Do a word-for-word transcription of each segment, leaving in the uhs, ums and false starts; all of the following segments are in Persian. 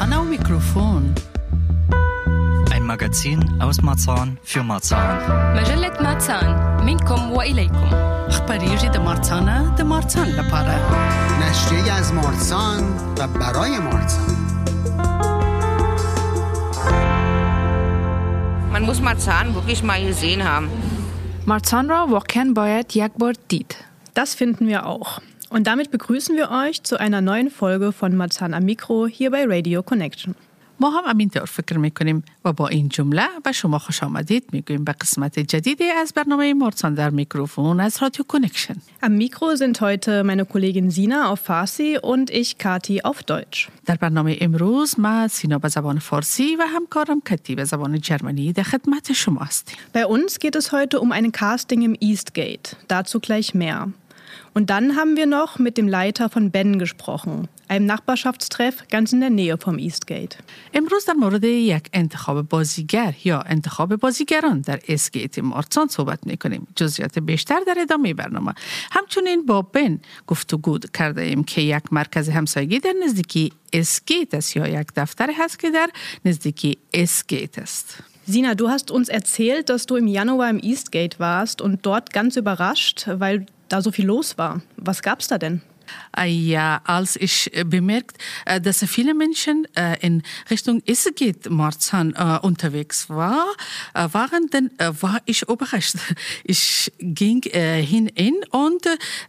Marzahn und Mikrofon. Ein Magazin aus Marzahn für Marzahn. مجلة مارسان منكم وإليكم. أخباريجي ده مارسانة ده مارسان لپاره. نشریه از مارسان و برای مارسان. Man muss Marzahn wirklich mal gesehen haben. Marzahn را واقعاً باید یک بار دید. Das finden wir auch. Und damit begrüßen wir euch zu einer neuen Folge von Marzahn am Mikro hier bei Radio Connection. ما هم همینطور فکر میکنیم و با این جمله به شما خوش آمدید میگوییم به قسمت جدیدی از برنامه مارسان در میکروفون از رادیو کنکشن. Am Mikro sind heute meine Kollegin Sina auf Farsi und ich Kati auf Deutsch. در برنامه امروز ما سینا به زبان فارسی و همکارم کتی به زبان جرمنی در خدمت شما هستیم. Bei uns geht es heute um ein Casting im Eastgate. Dazu gleich mehr. Und dann haben wir noch mit dem Leiter von Ben gesprochen, einem Nachbarschaftstreff ganz in der Nähe vom Eastgate. امروز در مورد یک انتخاب بازیگر یا انتخاب بازیگران در اسگیت مارسان صحبت می‌کنیم. جزئیات بیشتر در ادامه برنامه. همچنین با بن گفتگو کرده ایم که یک مرکز همسایگی در نزدیکی اسگیت است یا یک دفتر هست که در نزدیکی اسگیت است. Sina, du hast uns erzählt, dass du im Januar im Eastgate warst und dort ganz überrascht, weil da so viel los war. Was gab's da denn? Ja, als ich bemerkt, dass viele Menschen in Richtung Eastgate Marzahn unterwegs war, waren, dann war ich überrascht. Ich ging hinein und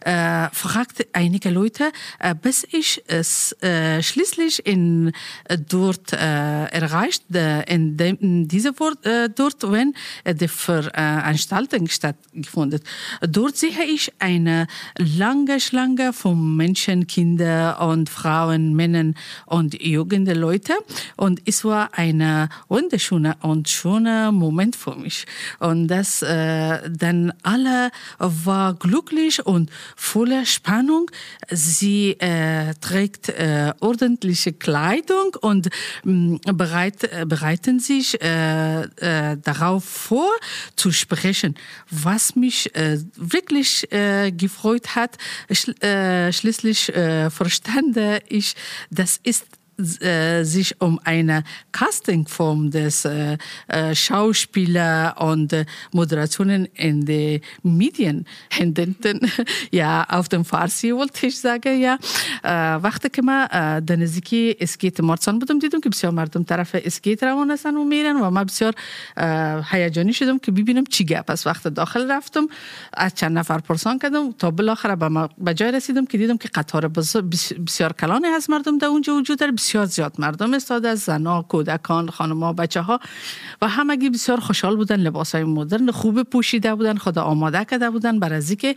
fragte einige Leute, bis ich es schließlich in dort erreicht, in, dem, in dieser Wort, dort, wenn die Veranstaltung stattgefunden. Dort sehe ich eine lange Schlange von Menschen, Kinder und Frauen, Männer und junge Leute. Und es war ein wunderschöner und schöner Moment für mich. Und das, äh, dann alle war glücklich und voller Spannung. Sie äh, trägt äh, ordentliche Kleidung und mh, bereit, äh, bereiten sich äh, äh, darauf vor zu sprechen, was mich äh, wirklich äh, gefreut hat. Schl- äh, Schließlich äh, verstand ich, das ist äh, sich um eine Castingform des äh, äh, Schauspieler und äh, Moderationen in den Medien handelten. Ja, auf dem Farsi wollte ich sagen, ja. وقتی که ما در نزدیکی اسگیت مارسان بودم دیدم که بسیار مردم طرف اسگیت روان هستن و میرن و من بسیار هیجانی شدم که ببینم چی گپ است. وقت داخل رفتم از چند نفر پرسان کردم تا بالاخره به جای رسیدم که دیدم که قطار بسیار کلانی از مردم در اونجا وجود داره. بسیار زیاد مردم استاد از زنا، کودکان، خانم‌ها، بچه‌ها و همگی بسیار خوشحال بودن، لباسای مدرن خوب پوشیده بودن، خود آماده کرده بودن برای اینکه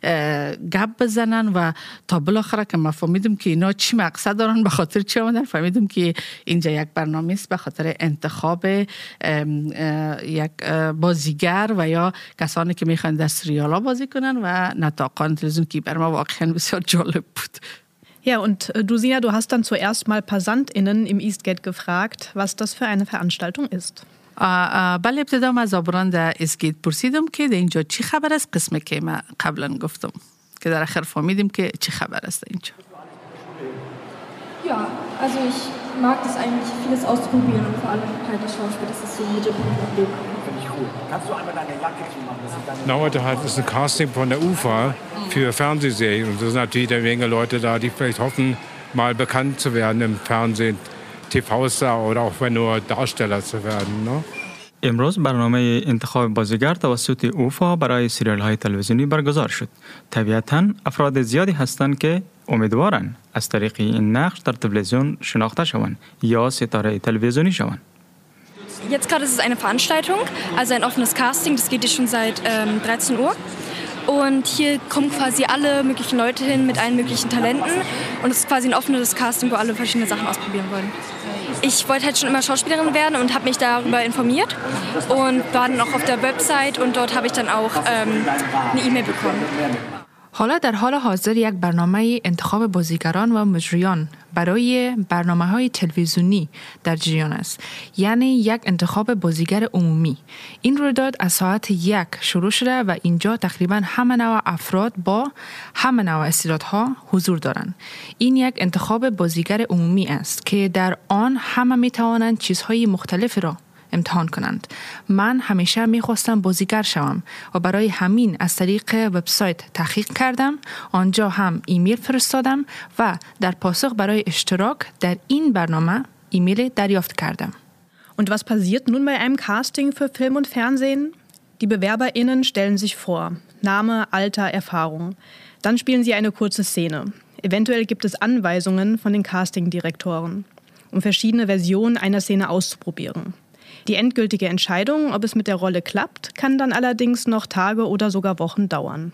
گپ بزنن و تا بالاخره که ما فهمیدم که اینا چی مقصد دارن، به خاطر چی اومدن، فهمیدم که اینجا یک برنامه است به خاطر انتخاب یک بازیگر و یا کسانی که میخوان در سریالا بازی کنن و نطاقان تلویزیون که بر ما واقعا بسیار جالب بود. Ja, und du, Sina, du hast dann zuerst mal PassantInnen im Eastgate gefragt, was das für eine Veranstaltung ist. بله ابتدا من از آبران در اسگیت پرسیدم که در اینجا چی خبر است، قسمه که من قبلا گفتم که در آخر فهمیدیم که چی خبر است اینجا. Ja, also ich mag das eigentlich, vieles auszuprobieren und vor allem halt das Schauspiel, das ist so ein Mittelpunkt im Leben. Finde ich cool. Kannst du einmal deine Jacke zumachen? Na, heute halt ist ein Casting von der U F A für Fernsehserien. Und da sind natürlich eine Menge Leute da, die vielleicht hoffen, mal bekannt zu werden im Fernsehen, T V-Star oder auch nur Darsteller zu werden. Ne? امروز برنامه انتخاب بازیگر توسط اوفا برای سریال های تلویزیونی برگزار شد. طبیعتاً افراد زیادی هستند که امیدوارن از طریق این نقش در تلویزیون شناخته شوند یا ستاره تلویزیونی شوند. Jetzt gerade ist es eine Veranstaltung, also ein offenes Casting, das geht jetzt schon seit ähm, dreizehn Uhr. Und hier kommen quasi alle möglichen Leute hin mit allen möglichen Talenten. Und es ist quasi ein offenes Casting, wo alle verschiedene Sachen ausprobieren wollen. Ich wollte halt schon immer Schauspielerin werden und habe mich darüber informiert und war dann auch auf der Website und dort habe ich dann auch ähm, eine E-Mail bekommen. حالا در حال حاضر یک برنامه انتخاب بازیگران و مجریان برای برنامه‌های تلویزیونی در جریان است، یعنی یک انتخاب بازیگر عمومی. این رویداد از ساعت یک شروع شده و اینجا تقریبا همه نوع افراد با همه نوع استعدادها حضور دارند. این یک انتخاب بازیگر عمومی است که در آن همه می توانند چیزهای مختلفی را امتحان کنند. من همیشه میخواستم بازیگر شوم و برای همین از طریق وبسایت تحقیق کردم. آنجا هم ایمیل فرستادم و در پاسخ برای اشتراک در این برنامه ایمیل دریافت کردم. Und was passiert nun bei einem Casting für Film und Fernsehen? Die BewerberInnen stellen sich vor. Name, Alter, Erfahrung. Dann spielen sie eine kurze Szene. Eventuell gibt es Anweisungen von den Castingdirektoren, um verschiedene Versionen einer Szene auszuprobieren. Die endgültige Entscheidung, ob es mit der Rolle klappt, kann dann allerdings noch Tage oder sogar Wochen dauern.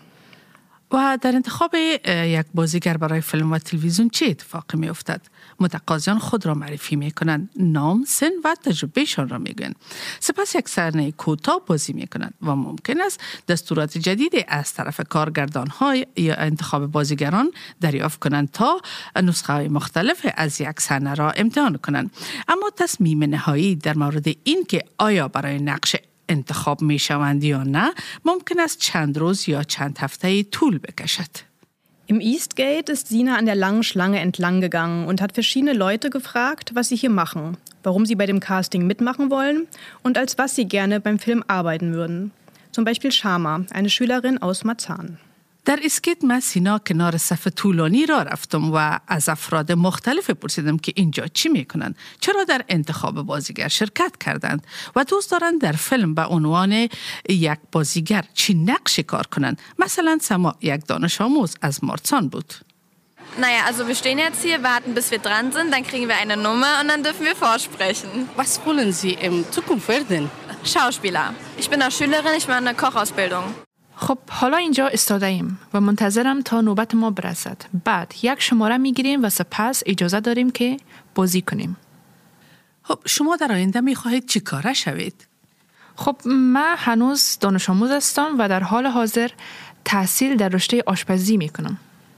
و در انتخاب یک بازیگر برای فیلم و تلویزیون چه اتفاقی می افتد؟ متقاضیان خود را معرفی می کنند، نام، سن و تجربهشان را می گویند. سپس یک صحنه کوتاه بازی می کنند و ممکن است دستورات جدیدی از طرف کارگردان های یا انتخاب بازیگران دریافت کنند تا نسخه های مختلف از یک صحنه را امتحان کنند. اما تصمیم نهایی در مورد این که آیا برای نقش انتخاب می شوند یا نه ممکن است چند روز یا چند هفته طول بکشد. Im Eastgate ist Sina an der langen Schlange entlang gegangen und hat verschiedene Leute gefragt, was sie hier machen, warum sie bei dem Casting mitmachen wollen und als was sie gerne beim Film arbeiten würden. Zum Beispiel Shama, eine Schülerin aus Marzahn. در اسکیت من سینا کنار صف طولانی را رفتم و از افراد مختلف پرسیدم که اینجا چی میکنند، چرا در انتخاب بازیگر شرکت کردند و دوست دارند در فیلم به عنوان یک بازیگر چی نقشی کار کنند. مثلا سما یک دانش آموز از مارسان بود. Naja, also wir stehen jetzt hier, warten bis wir dran sind, dann kriegen wir eine Nummer und dann dürfen wir vorsprechen. Was wollen Sie in Zukunft werden? Schauspieler. Ich bin eine Schülerin, ich mache eine Kochausbildung. خب حالا اینجا استاده ایم و منتظرم تا نوبت ما برسد. بعد یک شماره میگیریم و سپس اجازه داریم که بازی کنیم. خب شما در آینده میخواهید چی کاره شوید؟ خب من هنوز دانش آموز هستم و در حال حاضر تحصیل در رشته آشپزی میکنم.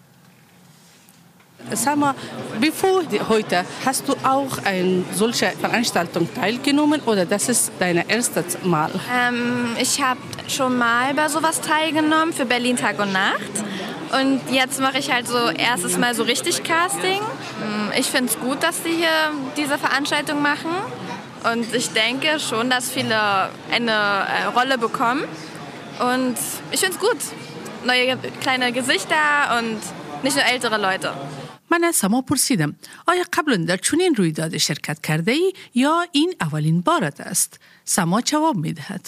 Sag bevor heute hast du auch an solcher Veranstaltung teilgenommen oder das ist dein erstes Mal? Ähm, ich habe schon mal bei sowas teilgenommen für Berlin Tag und Nacht und jetzt mache ich halt so erstes Mal so richtig Casting. Ich finde es gut, dass die hier diese Veranstaltung machen und ich denke schon, dass viele eine Rolle bekommen und ich finde es gut. Neue kleine Gesichter und nicht nur ältere Leute. من از سما پرسیدم آیا قبلا در چنین رویداد شرکت کرده ای یا این اولین بارت است؟ سما جواب می دهد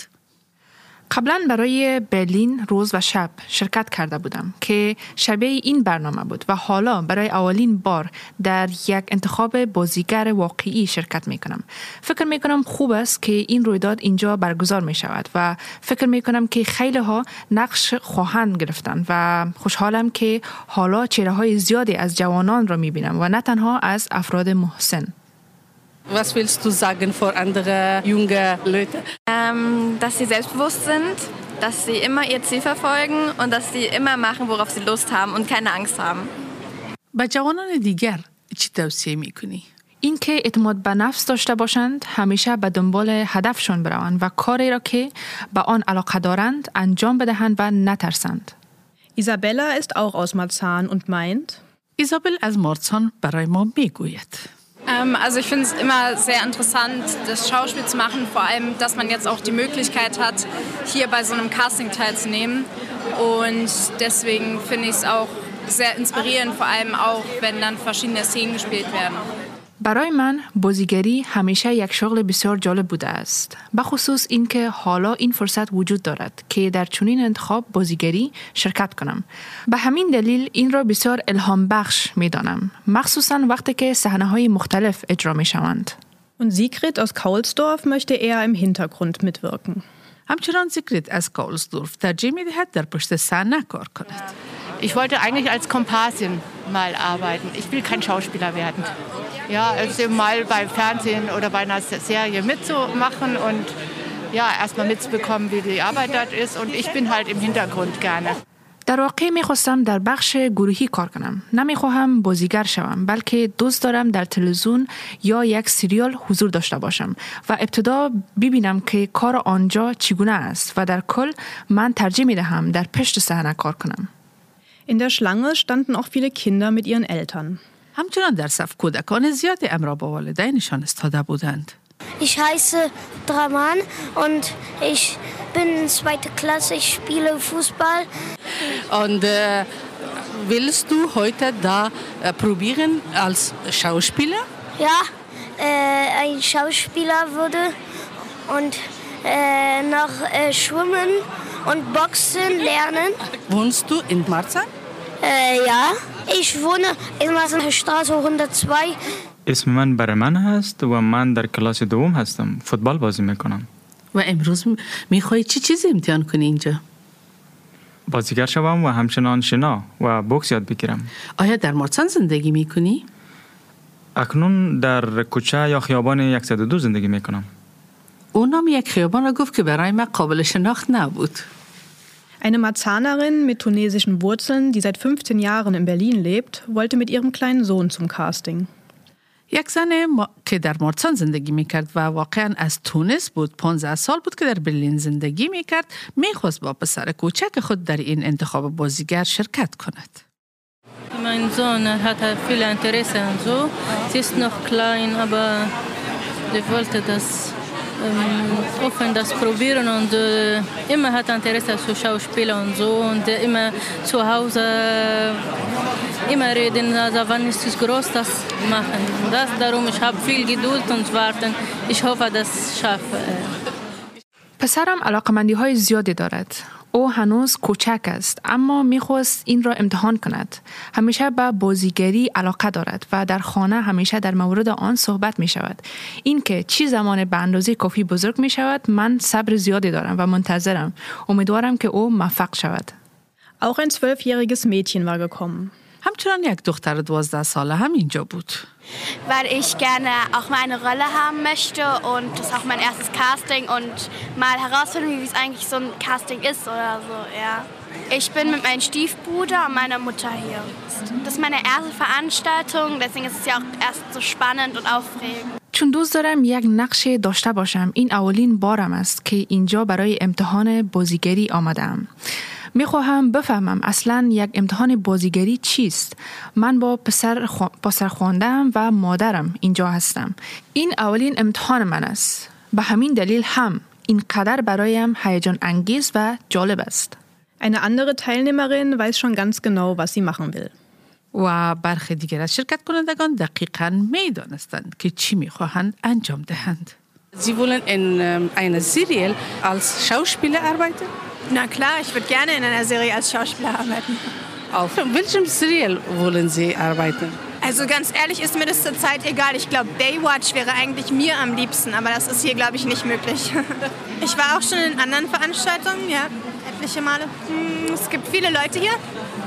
قبلا برای برلین روز و شب شرکت کرده بودم که شبیه این برنامه بود و حالا برای اولین بار در یک انتخاب بازیگر واقعی شرکت می کنم. فکر می کنم خوب است که این رویداد اینجا برگزار می شود و فکر می کنم که خیلی ها نقش خواهند گرفتن و خوشحالم که حالا چهره های زیادی از جوانان را می بینم و نه تنها از افراد محسن. Was willst du sagen für andere junge Leute? Ähm, dass sie selbstbewusst sind, dass sie immer ihr Ziel verfolgen und dass sie immer machen, worauf sie Lust haben und keine Angst haben. به جوانان دیگر چی توصیه میکنی؟ این که اعتماد به نفس داشته باشند، همیشه به دنبال هدفشون بروند و کاری را که به آن علاقه دارند انجام بدهند و نترسند. Isabella ist auch aus Marzahn und meint: Isabel از مارسان برای ما میگوید. Also ich finde es immer sehr interessant, das Schauspiel zu machen, vor allem, dass man jetzt auch die Möglichkeit hat, hier bei so einem Casting teilzunehmen. Und deswegen finde ich es auch sehr inspirierend, vor allem auch, wenn dann verschiedene Szenen gespielt werden. برای من بازیگری همیشه یک شغل بسیار جالب بوده است. بخصوص اینکه حالا این فرصت وجود دارد که در چنین انتخاب بازیگری شرکت کنم. به همین دلیل این را بسیار الهام بخش می دانم. مخصوصا وقتی که صحنه‌های مختلف اجرا می شوند. Und Sigrid aus Kaulsdorf möchte eher im Hintergrund mitwirken. همچنان سیگرید از کاولسدورف ترجیح می دهد در پشت صحنه کار کند. Ich wollte eigentlich als Komparsin mal arbeiten. Ich will kein Schauspieler werden. Ja, also mal beim Fernsehen oder bei einer Serie mitzumachen und ja, erstmal mitzubekommen, wie die Arbeit dort ist. Und ich bin halt im Hintergrund gerne. در واقع میخواستم در بخش گروهی کار کنم. نمیخواهم بازیگر شوم، بلکه دوست دارم در تلویزیون یا یک سریال حضور داشته باشم و ابتدا ببینم که کار آنجا چگونه است و در کل من ترجیح میدهم در پشت صحنه کار کنم. In der Schlange standen auch viele Kinder mit ihren Eltern. همچنان در صف کودکان زیادی امرا با والدینشان استاده بودند. Ich heiße Draman und ich bin in zweiter Klasse, ich spiele Fußball. Und äh, willst du heute da äh, probieren als Schauspieler? Ja, äh, ein Schauspieler würde und äh, noch äh, Schwimmen und Boxen lernen. Wohnst du in Marzahn? Äh, ja, ich wohne in der Straße hundertzwei. اسم من برمن هست و من در کلاس دوم هستم. فوتبال بازی میکنم. و امروز میخوای چی چیزی امتحان کنی اینجا؟ بازیگر شوم و همچنان شنا و بوکس یاد بگیرم. آیا در مارسان زندگی میکنی؟ اکنون در کوچه یا خیابان صد و دو زندگی میکنم. او نام یک خیابان را گفت که برای من قابل شناخت نبود. Eine Marzahnerin mit tunesischen Wurzeln, die seit fünfzehn Jahren in Berlin lebt, wollte mit ihrem kleinen Sohn zum Casting. یک زن ما... که در مارسان زندگی میکرد و واقعا از تونس بود، پانزده سال بود که در برلین زندگی میکرد، میخواست با پسر کوچک خود در این انتخاب بازیگر شرکت کند. Mein Sohn hat viel Interesse und so. Sie ist noch klein, aber sie wollte das ähm, offen das probieren und äh, immer hat Interesse zu Schauspieler und so und äh, immer zu Hause äh, immer reden, also wann ist es groß, das machen. Das darum ich habe viel Geduld und warten. Ich hoffe, das schaffe. پسرم علاقمندی های زیادی دارد. او هنوز کوچک است اما میخواست این را امتحان کند. همیشه به بازیگری علاقه دارد و در خانه همیشه در مورد آن صحبت می شود. این که چی زمان به اندازه کافی بزرگ می شود من صبر زیادی دارم و منتظرم. امیدوارم که او موفق شود. Auch ein zwölfjähriges Mädchen war gekommen. همچنان یک دختر دوازده ساله هم اینجا بود. Weil ich gerne auch mal eine Rolle haben möchte und das ist auch mein erstes Casting und mal herausfinden, wie es eigentlich so ein Casting ist oder so, ja. Ich bin mit meinem Stiefbruder und meiner Mutter hier. Das ist meine erste Veranstaltung, deswegen ist es ja auch erst so spannend und aufregend. چون دوست دارم یک نقش داشته باشم، این اولین بارم است که اینجا برای امتحان بازیگری آمدم. میخواهم بفهمم اصلا یک امتحان بازیگری چیست. من با پسر خو... پسر خواندم و مادرم اینجا هستم. این اولین امتحان من است. به همین دلیل هم اینقدر برایم هیجان انگیز و جالب است. Eine andere Teilnehmerin weiß schon ganz genau, was sie machen will. و برخی دیگر از شرکت کنندگان دقیقاً میدانستند که چی میخواهند انجام دهند. Sie wollen in einer Serie als Schauspieler arbeiten? Na klar, ich würde gerne in einer Serie als Schauspieler arbeiten. Auf welchem Serial wollen Sie arbeiten? Also ganz ehrlich ist mir das zurzeit egal. Ich glaube, Baywatch wäre eigentlich mir am liebsten, aber das ist hier, glaube ich, nicht möglich. Ich war auch schon in anderen Veranstaltungen, ja, etliche Male. Es gibt viele Leute hier.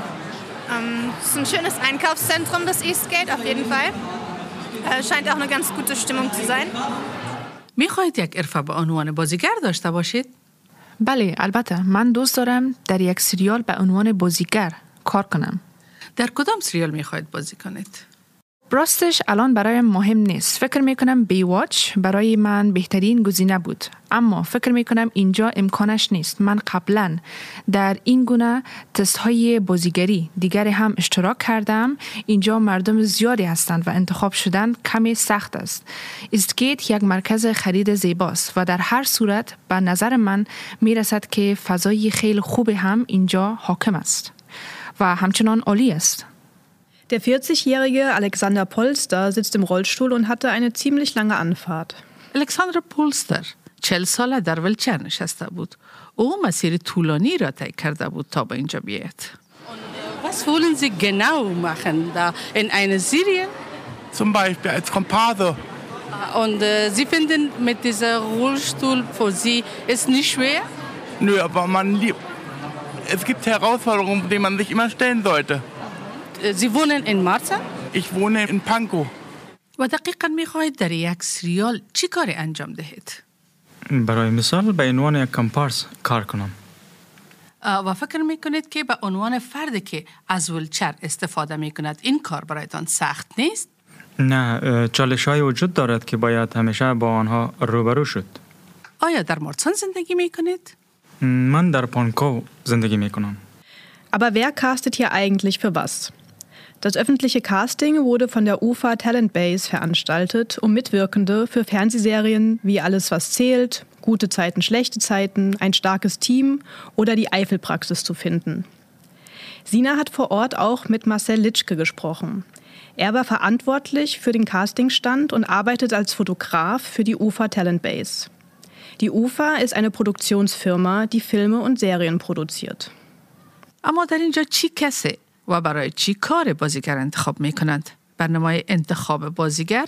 Es ist ein schönes Einkaufszentrum, das Eastgate, auf jeden Fall. Scheint auch eine ganz gute Stimmung zu sein. میخواهید یک عرفه به عنوان بازیگر داشته باشید؟ بله، البته من دوست دارم در یک سریال به عنوان بازیگر کار کنم. در کدام سریال میخواهید بازی کنید؟ راستش الان برایم مهم نیست. فکر میکنم بیواچ برای من بهترین گزینه بود. اما فکر میکنم اینجا امکانش نیست. من قبلا در این گونه تست های بازیگری دیگر هم اشتراک کردم. اینجا مردم زیادی هستند و انتخاب شدن کمی سخت است. ایستگیت یک مرکز خرید زیباست و در هر صورت به نظر من میرسد که فضای خیلی خوب هم اینجا حاکم است و همچنان عالی است. Der vierzigjährige Alexander Polster sitzt im Rollstuhl und hatte eine ziemlich lange Anfahrt. Alexander Polster چهل ساله در ولچر نشسته بود. او مسیر طولانی را طی کرده بود تا به اینجا بیاید. Was wollen Sie genau machen da in einer Serie? Zum Beispiel als Komparse. Und äh, Sie finden mit dieser Rollstuhl für Sie ist nicht schwer? Nö, aber man liebt. Es gibt Herausforderungen, denen man sich immer stellen sollte. Sie wohnen in Marzahn? Ich wohne in Pankow. و دقیقاً می‌خواهید در یک سریال چی کاری انجام دهید؟ برای مثال به عنوان یک کمپارس کار کنم. و فکر میکنید که به عنوان فردی که از ویلچر استفاده میکند این کار برایتان سخت نیست؟ نه، چالش های وجود دارد که باید همیشه با آنها روبرو شد. آیا در مارسان زندگی میکنید؟ من در پانکو زندگی میکنم. Aber wer castet hier eigentlich für was? Das öffentliche Casting wurde von der U F A Talent Base veranstaltet, um Mitwirkende für Fernsehserien wie Alles, was zählt, Gute Zeiten, schlechte Zeiten, Ein starkes Team oder die Eifelpraxis zu finden. Sina hat vor Ort auch mit Marcel Litschke gesprochen. Er war verantwortlich für den Castingstand und arbeitet als Fotograf für die U F A Talent Base. Die U F A ist eine Produktionsfirma, die Filme und Serien produziert. اما در اینجا چی کسی و برای چی کار بازیگر انتخاب می کنند؟ برنامه انتخاب بازیگر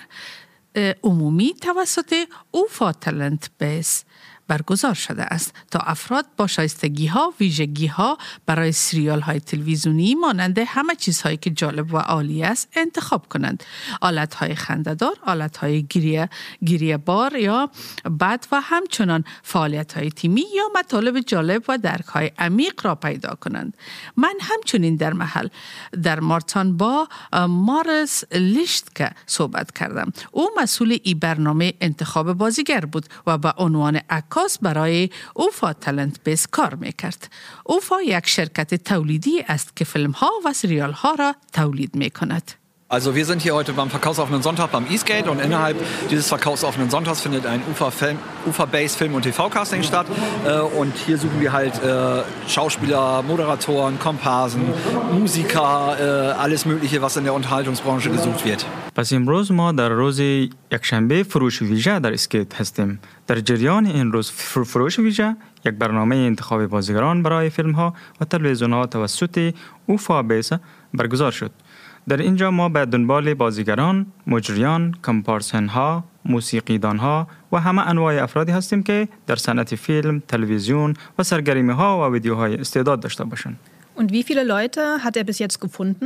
عمومی توسط او اف ای تالنت بیس برگزار شده است تا افراد با شایستگی ها، ویژگی ها برای سریال های تلویزیونی مانند همه چیزهایی که جالب و عالی است انتخاب کنند. آلت های خنده‌دار، آلت های گریه گریه بار یا بد و همچنان فعالیت های تیمی یا مطالب جالب و درک های عمیق را پیدا کنند. من همچنین در محل در مارتان با مارس لیشتکه صحبت کردم. او مسئول این برنامه انتخاب بازیگر بود و به عنوان عکاس برای اوفا تالنت بیس کار میکرد. اوفا یک شرکت تولیدی است که فیلم ها و سریال ها را تولید میکند. Also wir sind hier heute beim Verkaufsoffenen Sonntag beim Eastgate und innerhalb dieses Verkaufsoffenen Sonntags findet ein U F A-Base Film- und T V-Casting statt. Und hier suchen wir halt äh, Schauspieler, Moderatoren, Komparsen, Musiker, äh, alles Mögliche, was in der Unterhaltungsbranche gesucht wird. پس امروز ما در روز یکشنبه فروش ویژه در اسکیت هستیم. در جریان این روز فروش ویژه یک برنامه انتخاب بازیگران برای فیلم ها و تلویزیون ها توسط او اف ای بیس برگزار شد. در اینجا ما به دنبال بازیگران، مجریان، کمپارسن ها، موسیقیدان ها و همه انواع افرادی هستیم که در صنعت فیلم، تلویزیون و سرگرمی ها و ویدیوهای استعداد داشته باشند. Und wie viele Leute hat er bis jetzt gefunden?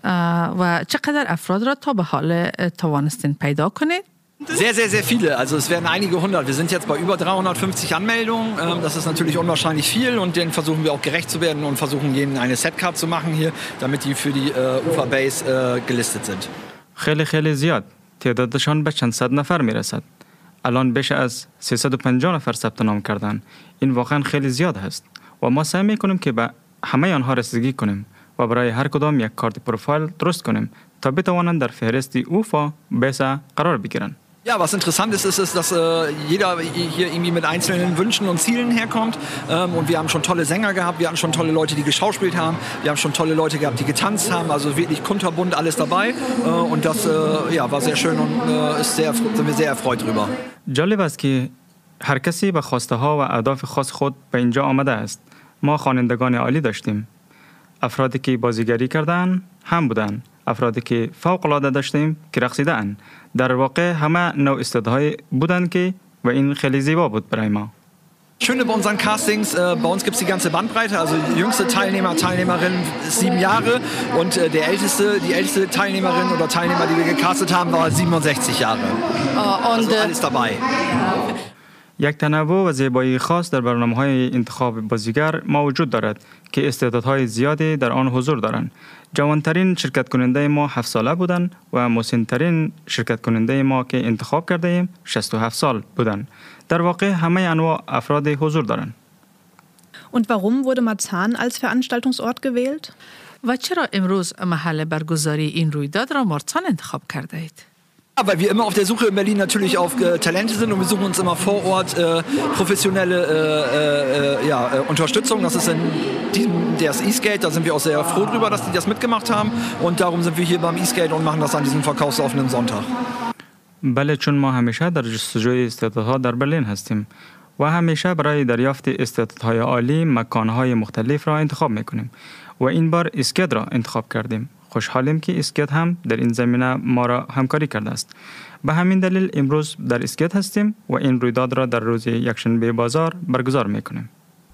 و چقدر افراد را تا به حال توانستین پیدا کنید؟ Sehr, sehr, sehr viele. Also es werden einige hundert. Wir sind jetzt bei über dreihundertfünfzig Anmeldungen. Das ist natürlich unwahrscheinlich viel und denen versuchen wir auch gerecht zu werden und versuchen jedem eine Setcard zu machen hier, damit die für die U F A Base gelistet sind. خیلی خیلی زیاد. تعدادشان به چند صد نفر میرسد. الان بیش از سیصد و پنجاه نفر ثبت نام کردن. این واقعا خیلی زیاد است و ما سعی میکنیم که به همه آنها رسیدگی کنیم و برای هر کدام یک کارت پروفایل درست کنیم تا بتوانند در فهرست او اف ای بیس قرار بگیرند. Ja, was interessant ist, ist, ist dass äh, jeder hier irgendwie mit einzelnen Wünschen und Zielen herkommt. Ähm, und wir haben schon tolle Sänger gehabt, wir hatten schon tolle Leute, die geschauspielt haben, wir haben schon tolle Leute gehabt, die getanzt haben, also wirklich kunterbunt alles dabei. Äh, und das äh, ja, war sehr schön und äh, ist sehr, sind wir sehr erfreut drüber. جالب است که هر کسی به خواسته ها و اهداف خاص خود به اینجا آمده است. ما خوانندگان عالی داشتیم. افرادی که بازیگری کردن هم بودن. افرادی که فوق العاده داشتیم که رقصیدن. در واقع همه نوع استعدادهای بودن که و این خیلی زیبا بود برای ما. Schöne bei unseren Castings, äh, bei uns gibt es die ganze Bandbreite, also die jüngste Teilnehmer, Teilnehmerin ist sieben Jahre und äh, der älteste, die älteste Teilnehmerin oder Teilnehmer, die wir gecastet haben, war siebenundsechzig Jahre. Uh, also alles dabei. یک تنوع و زیبایی خاص در برنامه‌های انتخاب بازیگر موجود دارد که استعدادهای زیادی در آن حضور دارند. جوانترین شرکت کننده ما هفت ساله بودند و مسن‌ترین شرکت کننده ما که انتخاب کرده ایم شصت و هفت سال بودند. در واقع همه انواع افراد حضور دارند. Und warum wurde Marzahn als Veranstaltungsort gewählt? و چرا امروز محل برگزاری این رویداد را مارسان انتخاب کرده اید؟ Ja, weil wir immer auf der Suche in Berlin natürlich auf äh, Talente sind und wir suchen uns immer vor Ort äh, professionelle äh, äh, ja, äh, Unterstützung. Das ist in diesem, das Eastgate, da sind wir auch sehr froh drüber, dass die das mitgemacht haben und darum sind wir hier beim Eastgate und machen das an diesem verkaufsoffenen Sonntag. بله، چون ما همیشه در جستجوی استعدادها در برلین هستیم و همیشه برای دریافت استعدادهای عالی مکانهای مختلف را انتخاب میکنیم و این بار اسکیت را انتخاب کردیم. خوشحالیم که اسکیت هم در این زمینه ما را همکاری کرده است. به همین دلیل امروز در اسکیت هستیم و این رویداد را در روز یکشنبه بازار برگزار میکنیم.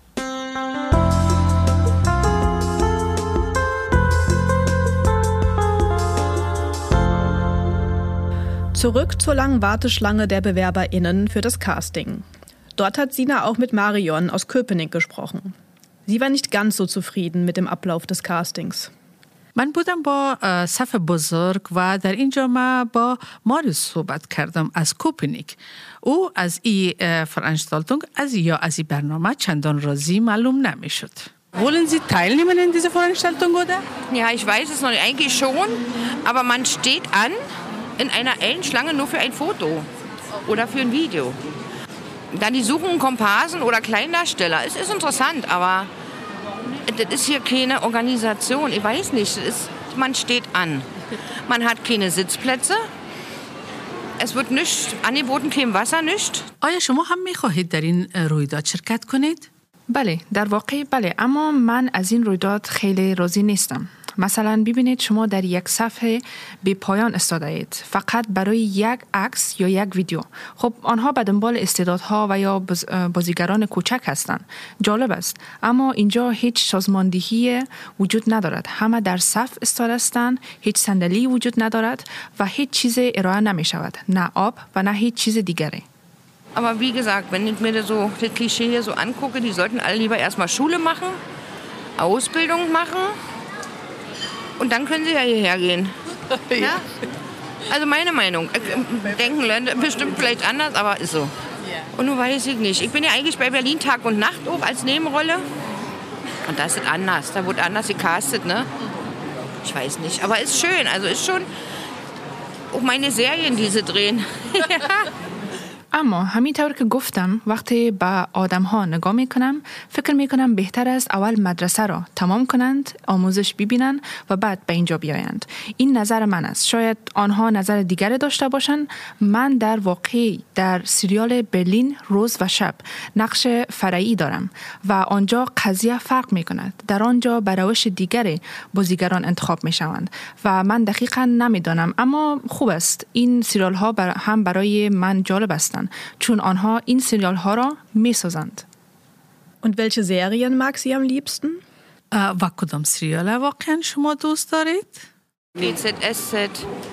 Zurück zur langen Warteschlange der BewerberInnen für das Casting. Dort hat Sina auch mit Marion aus Köpenick gesprochen. Sie war nicht ganz so zufrieden mit dem Ablauf des Castings. من بودم با صف بزرگ و در اینجا ما با ماریوس صحبت کردم از کوپنیک. او از این Veranstaltung, also ja, als die برنامه چندان راضی معلوم نمیشد. Wollen Sie teilnehmen in dieser Veranstaltung, oder? Ja, ich weiß es noch nicht. Eigentlich schon, aber man steht an in einer Ellenschlange nur für ein Foto oder für ein Video. Dann die suchen Komparsen oder Kleindarsteller. Es ist interessant, aber das ist hier keine Organisation. Ich weiß nicht. Das ist, man steht an. Man hat keine Sitzplätze. Es wird nichts angeboten, kein Wasser, nichts. آیا شما هم می‌خواهید در این رویداد شرکت کنید؟ بله، در واقع بله، اما من از این رویداد خیلی راضی نیستم. مثلا ببینید شما در یک صفحه به پایان استاده اید فقط برای یک عکس یا یک ویدیو. خب آنها به دنبال استعدادها و یا بازیگران کوچک هستند. جالب است، اما اینجا هیچ سازماندهی وجود ندارد. همه در صف استاده هستند، هیچ صندلی وجود ندارد و هیچ چیز ارائه نمی شود، نه آب و نه هیچ چیز دیگری. Aber wie gesagt, wenn ich mir das, so, das Klischee hier so angucke, die sollten alle lieber erstmal Schule machen, Ausbildung machen und dann können sie ja hierher gehen. Ja? Also meine Meinung. Denken Leute bestimmt vielleicht anders, aber ist so. Und nun weiß ich nicht. Ich bin ja eigentlich bei Berlin Tag und Nacht auch als Nebenrolle. Und das ist anders. Da wird anders gecastet, ne? Ich weiß nicht. Aber ist schön. Also ist schon auch meine Serien, die sie drehen. اما همینطور که گفتم وقتی به آدم ها نگاه میکنم فکر میکنم بهتر است اول مدرسه را تمام کنند، آموزش ببینند و بعد به اینجا بیایند. این نظر من است. شاید آنها نظر دیگری داشته باشند. من در واقع در سریال برلین روز و شب نقش فرعی دارم و آنجا قضیه فرق میکند. در آنجا به روش دیگری بازیگران انتخاب میشوند و من دقیقا نمیدانم، اما خوب است. این سریال ها بر هم برای من جالب هستند چون آنها این سریال ها را می سازند. Und welche Serien mag sie am liebsten? و کدام سریال واقعا شما دوست دارید؟ G Z S Z.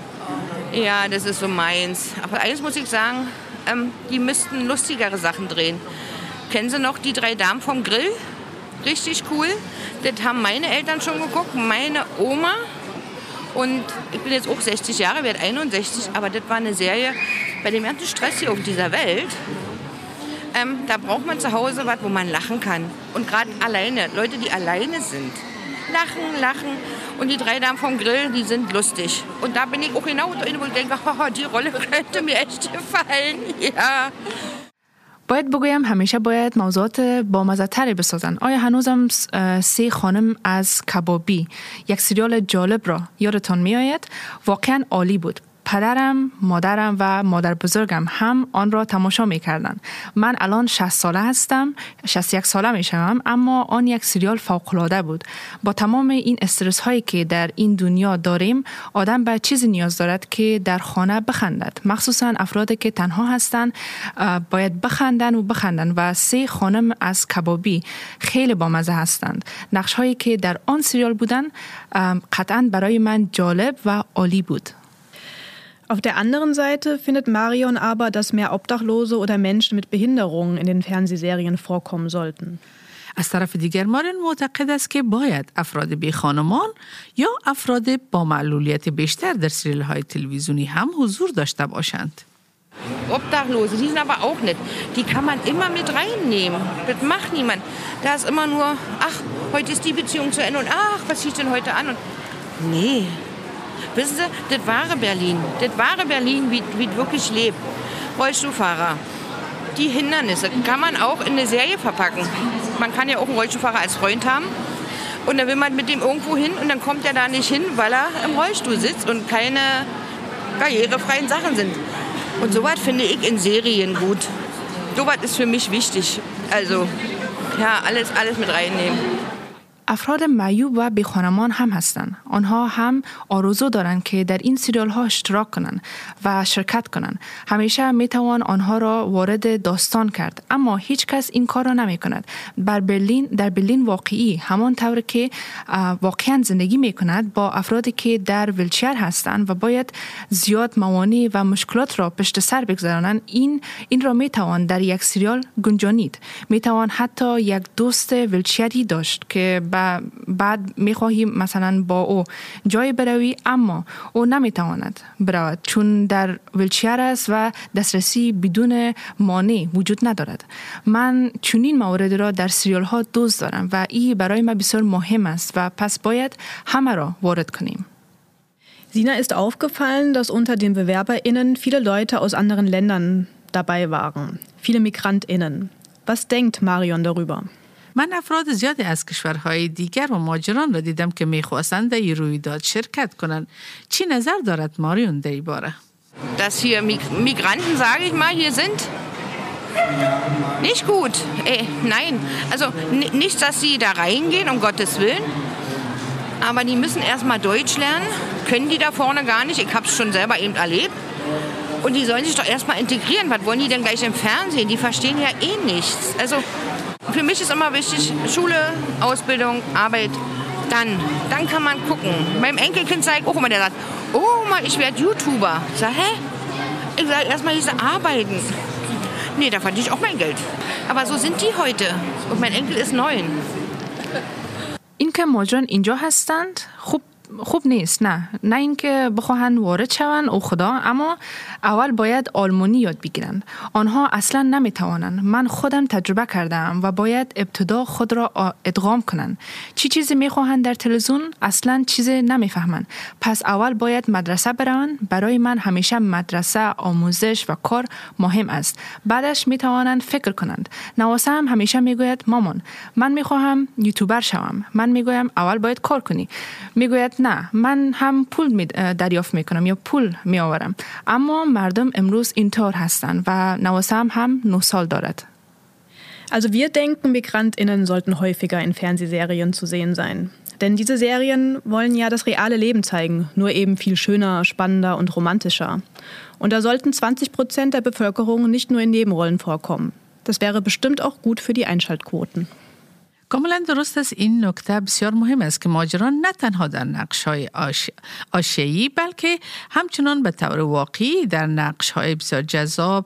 Ja, das ist so meins. Aber eins muss ich sagen, ähm, die müssten lustigere Sachen drehen. Kennen Sie noch die drei Damen vom Grill? Richtig cool. Das haben meine Eltern schon geguckt, meine Oma. Und ich bin jetzt auch sechzig Jahre, werde einundsechzig, aber das war eine Serie, bei dem ganzen Stress hier auf dieser Welt, ähm, da braucht man zu Hause was, wo man lachen kann. Und gerade alleine, Leute, die alleine sind, lachen, lachen. Und die drei Damen vom Grill, die sind lustig. Und da bin ich auch genau drin, wo ich denke, oh, die Rolle könnte mir echt gefallen. Ja. باید بگویم همیشه باید موضوعات بامزه‌تری بسازن. آیا هنوزم سه خانم از کبابی یک سریال جالب را یادتان میآید؟ واقعا عالی بود. پدرم، مادرم و مادر بزرگم هم آن را تماشا می‌کردند. من الان شصت ساله هستم، شصت و یک ساله میشم، اما آن یک سریال فوق‌العاده بود. با تمام این استرس هایی که در این دنیا داریم، آدم به چیزی نیاز دارد که در خانه بخندد. مخصوصا افرادی که تنها هستند باید بخندن و بخندن و سه خانم از کبابی خیلی بامزه هستند. نقش هایی که در آن سریال بودن قطعاً برای من جالب و عالی بود. Auf der anderen Seite findet Marion aber, dass mehr Obdachlose oder Menschen mit Behinderungen in den Fernsehserien vorkommen sollten. از طرف دیگر مارین معتقد است که باید افراد بی خانمان یا افراد با معلولیت بیشتر در سریال های تلویزیونی هم حضور داشته باشند. Obdachlose, die sind aber auch nicht. Die kann man immer mit reinnehmen. Das macht niemand. Da ist immer nur, ach, heute ist die Beziehung zu Ende und ach, was zieht denn heute an? Und nee. Wissen Sie, das wahre Berlin, das wahre Berlin, wie, wie es wirklich lebt. Rollstuhlfahrer, die Hindernisse kann man auch in eine Serie verpacken. Man kann ja auch einen Rollstuhlfahrer als Freund haben und dann will man mit dem irgendwo hin und dann kommt er da nicht hin, weil er im Rollstuhl sitzt und keine barrierefreien Sachen sind. Und sowas finde ich in Serien gut. Sowas ist für mich wichtig. Also, ja, alles, alles mit reinnehmen. افراد معیوب و بیخانمان هم هستند. آنها هم آرزو دارند که در این سریال ها اشتراک کنند و شرکت کنند. همیشه می توان آنها را وارد داستان کرد، اما هیچ کس این کار را نمی کند. بر برلین در برلین واقعی همان طور که واقعا زندگی می کند با افرادی که در ویلچر هستند و باید زیاد موانع و مشکلات را پشت سر بگذارند. این این را می توان در یک سریال گنجانید. می توان حتی یک دوست ویلچری داشت که بعد می خواهیم مثلا با او جای بروی، اما او نمی تواند برود چون در ویلچر است و دسترسی بدون مانع وجود ندارد. من چنین موارد را در سریال ها دوست دارم و این برای من بسیار مهم است و پس باید همه را وارد کنیم. Sina ist aufgefallen, dass unter den BewerberInnen viele Leute aus anderen Ländern dabei waren. Viele MigrantInnen. Was denkt Marion darüber? من افراد زیادی از کشورهای دیگر و مهاجران را دیدم که میخواستند در این رویداد شرکت کنند. چی نظر دارد ماریون در این باره؟ Dass hier Migranten, sage ich mal, hier sind, nicht gut. Äh, nein, also nicht, dass sie da reingehen, um Gottes Willen. Aber die müssen erstmal Deutsch lernen. Können die da vorne gar nicht. Ich habe es schon selber eben erlebt. Und die sollen sich doch erstmal integrieren. Was wollen die denn gleich im Fernsehen? Die verstehen ja eh nichts. Also für mich ist immer wichtig, Schule, Ausbildung, Arbeit. Dann, dann kann man gucken. Meinem Enkelkind sage ich auch immer, der sagt, Oma, ich werde YouTuber. Ich sage, hä? Ich sage erstmal diese Arbeiten. Nee, da verdiene ich auch mein Geld. Aber so sind die heute. Und mein Enkel ist neun. این که ماجران اینجا هستند خوب خوب نیست. نه نه اینکه بخواهند وارد شوند او خدا، اما اول باید آلمانی یاد بگیرند. آنها اصلا نمیتوانند. من خودم تجربه کردم و باید ابتدا خود را ادغام کنند. چی چیزی میخواهند در تلویزیون اصلا چیزی نمیفهمند. پس اول باید مدرسه بروند. برای من همیشه مدرسه، آموزش و کار مهم است. بعدش میتوانند فکر کنند. نواسه هم همیشه میگوید مامان من میخواهم یوتیوبر شوم. من میگویم اول باید کار کنی. میگوید نه من هم پول دریافت میکنم یا پول میآورم. اما مردم امروز اینطور هستند و نواسم هم نه سال دارد. Also wir denken, MigrantInnen sollten häufiger in Fernsehserien zu sehen sein. Denn diese Serien wollen ja das reale Leben zeigen, nur eben viel schöner, spannender und romantischer. Und da sollten zwanzig Prozent der Bevölkerung nicht nur in Nebenrollen vorkommen. Das wäre bestimmt auch gut für die Einschaltquoten. کاملا درست است. این نکته بسیار مهم است که ماجران نه تنها در نقش‌های آشیایی بلکه همچنان به طور واقعی در نقش‌های بسیار جذاب،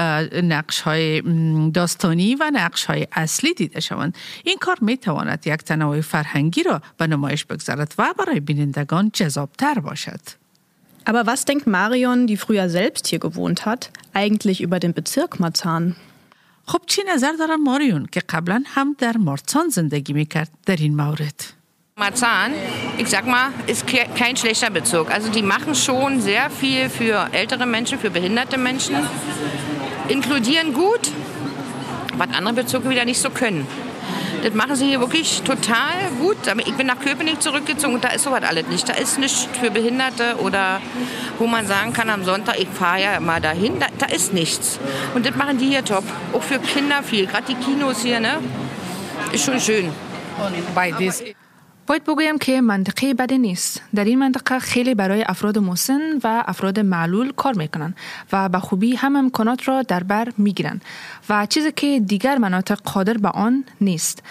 نقش‌های داستانی و نقش‌های اصلی دیده شوند. این کار می‌تواند یک تنوع فرهنگی را به نمایش بگذارد و برای بینندگان جذاب‌تر باشد. Aber was denkt Marion, die früher selbst hier gewohnt hat, eigentlich über den Bezirk Marzahn? خب چی نظر دارن ماریون که قبلا هم در مارزان زندگی میکرد در این مورد؟ Marzahn, ich sag mal, ist kein schlechter Bezirk. Also die machen schon sehr viel für ältere Menschen, für behinderte Menschen, inkludieren gut, was andere Bezirke wieder nicht so können. Das machen sie hier wirklich total gut. Ich bin nach Köpenick zurückgezogen und da ist sowas alles nicht. Da ist nichts für Behinderte oder wo man sagen kann am Sonntag, ich fahre ja mal dahin, da, da ist nichts. Und das machen die hier top. Auch für Kinder viel. Gerade die Kinos hier, ne? Ist schon schön. Und bei this باید بگویم که منطقه بدی نیست. در این منطقه خیلی برای افراد مسن و افراد معلول کار میکنن و به خوبی هم امکانات را در بر میگیرن و چیزی که دیگر مناطق قادر به آن نیست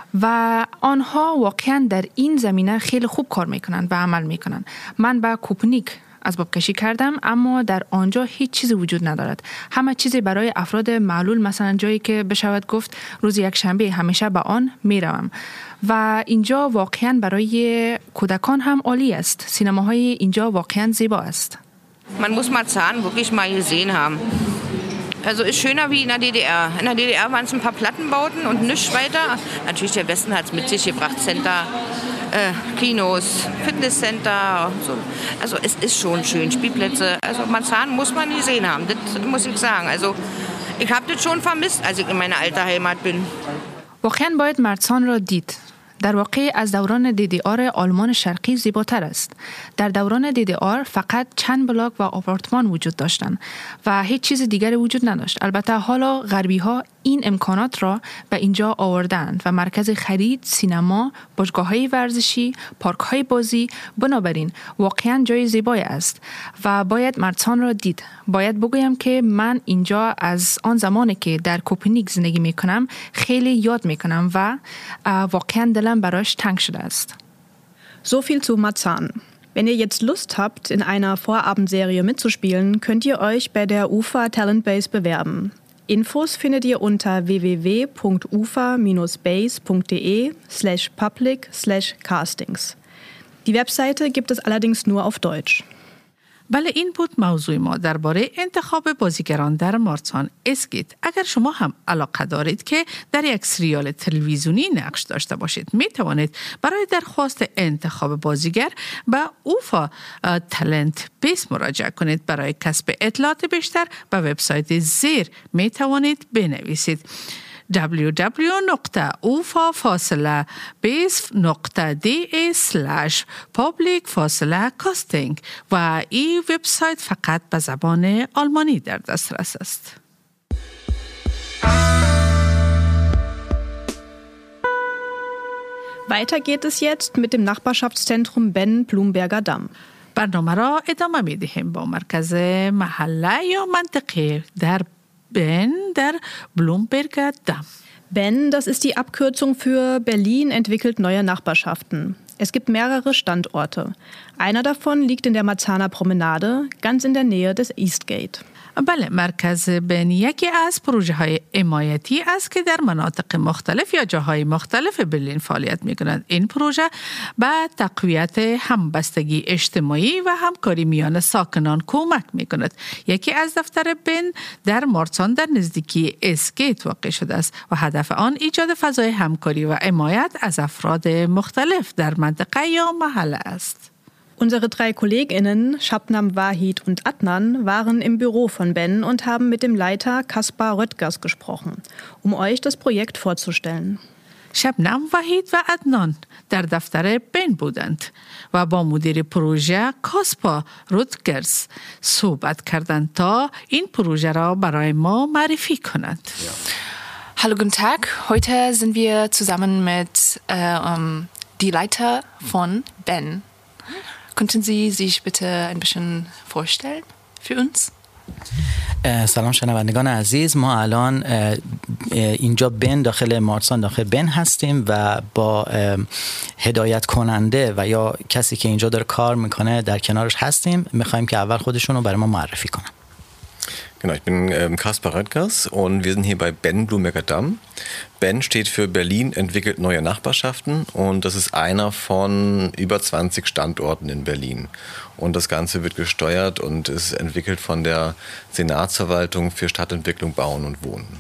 و آنها واقعا در این زمینه خیلی خوب کار میکنن و عمل میکنن. من به کوپنیک اسباب کشی کردم، اما در آنجا هیچ چیزی وجود ندارد. همه چیزی برای افراد معلول، مثلا جایی که بشود گفت روز یک شنبه همیشه به آن میروم و اینجا واقعا برای کودکان هم عالی است. سینماهای اینجا واقعا زیبا است. Man muss Marzahn wirklich mal gesehen haben. Also ist schöner wie in der D D R. In der D D R waren es ein paar Plattenbauten und nichts weiter. Natürlich der Westen hat es mit sich gebracht. Center, äh, Kinos, Fitnesscenter. So. Also es ist schon schön. Spielplätze. Also Marzahn muss man gesehen haben. Das muss ich sagen. Also ich habe das schon vermisst, als ich in meiner alten Heimat bin. واقعا باید مارزان را دید. در واقع از دوران دی دی آر آلمان شرقی زیباتر است. در دوران دی دی آر فقط چند بلاک و آپارتمان وجود داشتند و هیچ چیز دیگری وجود نداشت. البته حالا غربی ها این امکانات را به اینجا آوردند و مرکز خرید، سینما، باشگاه‌های ورزشی، پارک‌های بازی، بنابراین واقعاً جای زیبایی است و باید مرسان را دید. باید بگویم که من اینجا از آن زمانی که در کوپنیگ زندگی میکنم خیلی یاد میکنم و واقعاً دلم براش تنگ شده است. So viel zu Marzahn. Wenn ihr jetzt Lust habt, in einer Vorabendserie mitzuspielen, könnt ihr euch bei der U F A Talent Base bewerben. Infos findet ihr unter w w w punkt u f a base punkt d e slash public slash castings. Die Webseite gibt es allerdings nur auf Deutsch. بله این بود موضوع ما درباره انتخاب بازیگران در مارسان اسکیت. اگر شما هم علاقه دارید که در یک سریال تلویزیونی نقش داشته باشید می توانید برای درخواست انتخاب بازیگر به اوفا تالنت بیس مراجعه کنید. برای کسب اطلاعات بیشتر به وبسایت زیر می توانید بنویسید دبلیو دبلیو دبلیو نقطه اوفا فاصله بیس نقطه دی ای سلش پابلیک فاصله کاستینگ و این وبسایت فقط به زبان آلمانی در دسترس است. Weiter geht es jetzt mit dem Nachbarschaftszentrum Ben-Blumberger Damm. برنامه را ادامه می دهیم با مرکز محله یا منطقه در Ben der Blumberger Damm. Ben, das ist die Abkürzung für Berlin entwickelt neue Nachbarschaften. Es gibt mehrere Standorte. Einer davon liegt in der Marzahner Promenade, ganz in der Nähe des Eastgate. بله مرکز بن یکی از پروژه های حمایتی است که در مناطق مختلف یا جاهای مختلف برلین فعالیت می کند. این پروژه به تقویت همبستگی اجتماعی و همکاری میان ساکنان کمک می کند. یکی از دفتر بن در مارسان در نزدیکی اسکیت واقع شده است و هدف آن ایجاد فضای همکاری و حمایت از افراد مختلف در منطقه یا محله است. Unsere drei KollegInnen, Shabnam, Wahid und Adnan, waren im Büro von Ben und haben mit dem Leiter Kaspar Röttgers gesprochen, um euch das Projekt vorzustellen. شبنم وحید و عدنان در دفتر بن بودند و با مدیر پروژه کاسپا رودگرز صحبت کردند تا این پروژه را برای ما معرفی کنند. Hallo, guten Tag. Heute sind wir zusammen mit äh, um, die Leiter von Ben. Könnten Sie sich bitte ein bisschen vorstellen für uns? سلام شنوندگان عزیز، ما الان اینجا بن داخل مارسان داخل بن هستیم و با هدایت کننده و یا کسی که اینجا داره کار میکنه در کنارش هستیم. میخوایم که اول خودشون رو برای ما معرفی کنن. Genau, ich bin ähm, Kaspar Röttgers und wir sind hier bei Ben Blumberger Damm. Ben steht für Berlin entwickelt neue Nachbarschaften und das ist einer von über zwanzig Standorten in Berlin. Und das Ganze wird gesteuert und ist entwickelt von der Senatsverwaltung für Stadtentwicklung, Bauen und Wohnen.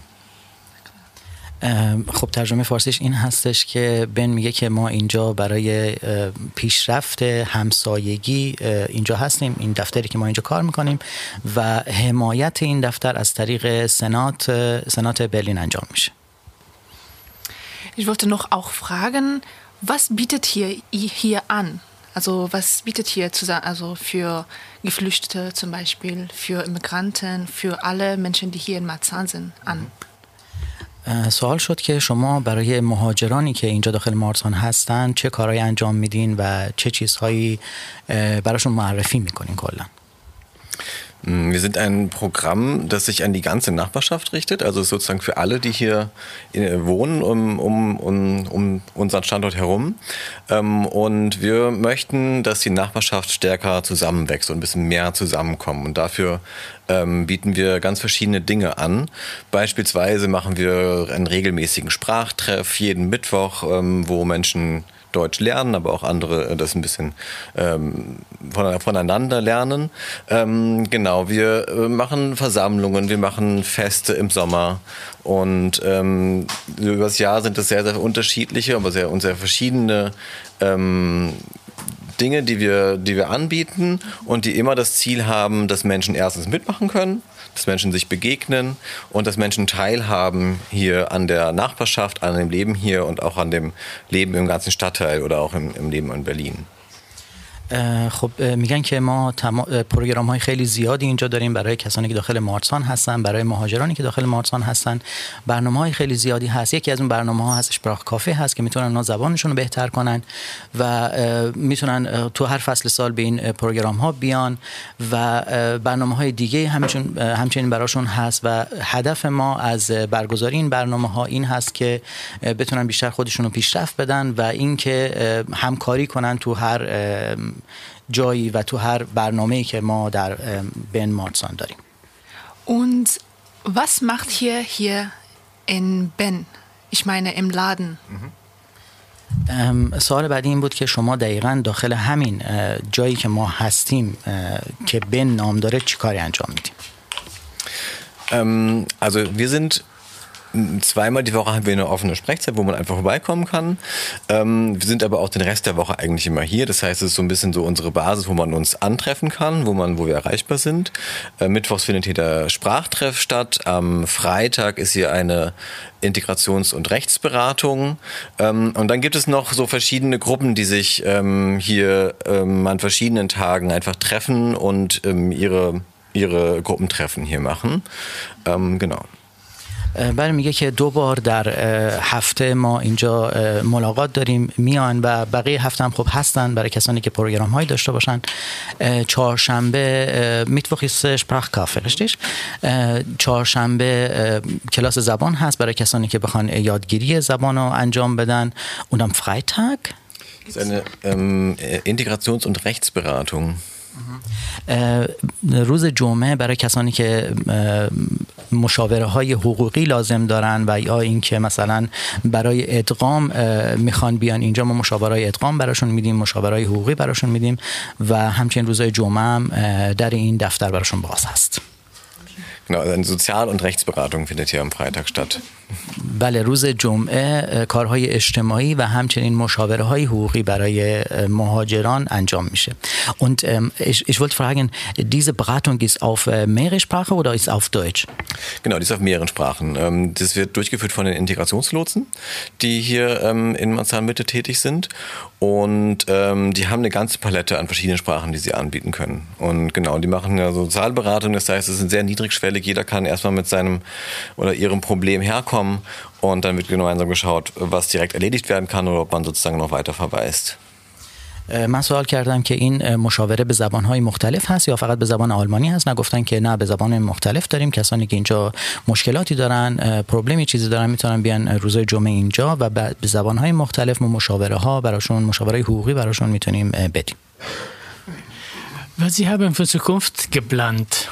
خب ترجمه فارسیش این هستش که بن میگه که ما اینجا برای پیشرفت همسایگی اینجا هستیم، این دفتری که ما اینجا کار میکنیم و حمایت این دفتر از طریق سنات سنات برلین انجام میشه. Ich wollte noch auch fragen, was bietet hier hier an? Also was bietet hier zusammen, also für Geflüchtete zum Beispiel, für Immigranten, für alle Menschen, die hier in Marzahn sind, an? سوال شد که شما برای مهاجرانی که اینجا داخل مارسان هستن چه کارهایی انجام میدین و چه چیزهایی براشون معرفی میکنین کلا؟ Wir sind ein Programm, das sich an die ganze Nachbarschaft richtet, also sozusagen für alle, die hier wohnen um, um, um, um unseren Standort herum. Und wir möchten, dass die Nachbarschaft stärker zusammenwächst und ein bisschen mehr zusammenkommen. Und dafür bieten wir ganz verschiedene Dinge an. Beispielsweise machen wir einen regelmäßigen Sprachtreff jeden Mittwoch, wo Menschen Deutsch lernen, aber auch andere das ein bisschen ähm, voneinander lernen. Ähm, genau, wir machen Versammlungen, wir machen Feste im Sommer und ähm, über das Jahr sind es sehr, sehr unterschiedliche, aber sehr, und sehr verschiedene ähm, Dinge, die wir, die wir anbieten und die immer das Ziel haben, dass Menschen erstens mitmachen können, dass Menschen sich begegnen und dass Menschen teilhaben hier an der Nachbarschaft, an dem Leben hier und auch an dem Leben im ganzen Stadtteil oder auch im, im Leben in Berlin. خب میگن که ما پروگرام های خیلی زیادی اینجا داریم برای کسانی که داخل مارسان هستن، برای مهاجرانی که داخل مارسان هستن. برنامه های خیلی زیادی هست. یکی از اون برنامه ها هست اشپراخ کافه هست که میتونن اونا زبانشون رو بهتر کنن و میتونن تو هر فصل سال به این پروگرام ها بیان و برنامه های دیگه همچنین همچنین براشون هست و هدف ما از برگزاری این برنامه ها این هست که بتونن بیشتر خودشون رو پیشرفت بدن و اینکه همکاری کنن تو هر جایی و تو هر برنامه‌ای که ما در بن مارسان داریم. Und was macht ihr hier in Ben? Ich meine im Laden. سوال بعدی این بود که شما دقیقاً داخل همین جایی که ما هستیم که بن نام داره چی کاری انجام میدیم؟ Ähm, also wir sind zweimal die Woche haben wir eine offene Sprechzeit, wo man einfach vorbeikommen kann. Ähm, wir sind aber auch den Rest der Woche eigentlich immer hier. Das heißt, es ist so ein bisschen so unsere Basis, wo man uns antreffen kann, wo man, wo wir erreichbar sind. Äh, mittwochs findet hier der Sprachtreff statt. Am Freitag ist hier eine Integrations- und Rechtsberatung. Ähm, und dann gibt es noch so verschiedene Gruppen, die sich ähm, hier ähm, an verschiedenen Tagen einfach treffen und ähm, ihre, ihre Gruppentreffen hier machen. Ähm, genau. بله میگه که دو بار در هفته ما اینجا ملاقات داریم میان و بقیه هفته هم خب هستن برای کسانی که پروگرام هایی داشته باشن. چهارشنبه میتوخ ist Sprachkaffee richtig؟ چهارشنبه کلاس زبان هست برای کسانی که بخوان یادگیری زبان رو انجام بدن. Und am Freitag ist eine ähm, Integrations- und Rechtsberatung. روز جمعه برای کسانی که مشاوره های حقوقی لازم دارن و یا اینکه مثلا برای ادغام میخوان بیان اینجا ما مشاوره های ادغام براشون میدیم، مشاوره های حقوقی براشون میدیم و همچنین روزهای جمعه هم در این دفتر براشون باز هست. Genau, also eine Sozial- und Rechtsberatung findet hier am Freitag statt. بله روز جمعه کارهای اجتماعی و همچنین مشاوره های حقوقی برای مهاجران انجام میشه. Und ähm, ich, ich wollte fragen, diese Beratung ist auf mehrere Sprachen oder ist auf Deutsch? Genau, die ist auf mehreren Sprachen. Ähm, das wird durchgeführt von den Integrationslotsen, die hier ähm, in Marzahn-Mitte tätig sind. Und ähm, die haben eine ganze Palette an verschiedenen Sprachen, die sie anbieten können. Und genau, die machen eine Sozialberatung, das heißt, es ist sehr niedrigschwellig. Jeder kann erstmal mit seinem oder ihrem Problem herkommen und dann wird gemeinsam geschaut, was direkt erledigt werden kann oder ob man sozusagen noch weiter verweist. من سوال کردم که این مشاوره به زبان‌های مختلف هست یا فقط به زبان آلمانی هست. نگفتن که نه، به زبان مختلف داریم. کسانی که اینجا مشکلاتی دارن، پروبلمی چیزی دارن، میتونن بیان روزهای جمعه اینجا و به زبان‌های مختلف ما مشاوره ها براشون، مشاوره حقوقی براشون میتونیم بدیم. Was Sie haben für Zukunft geplant?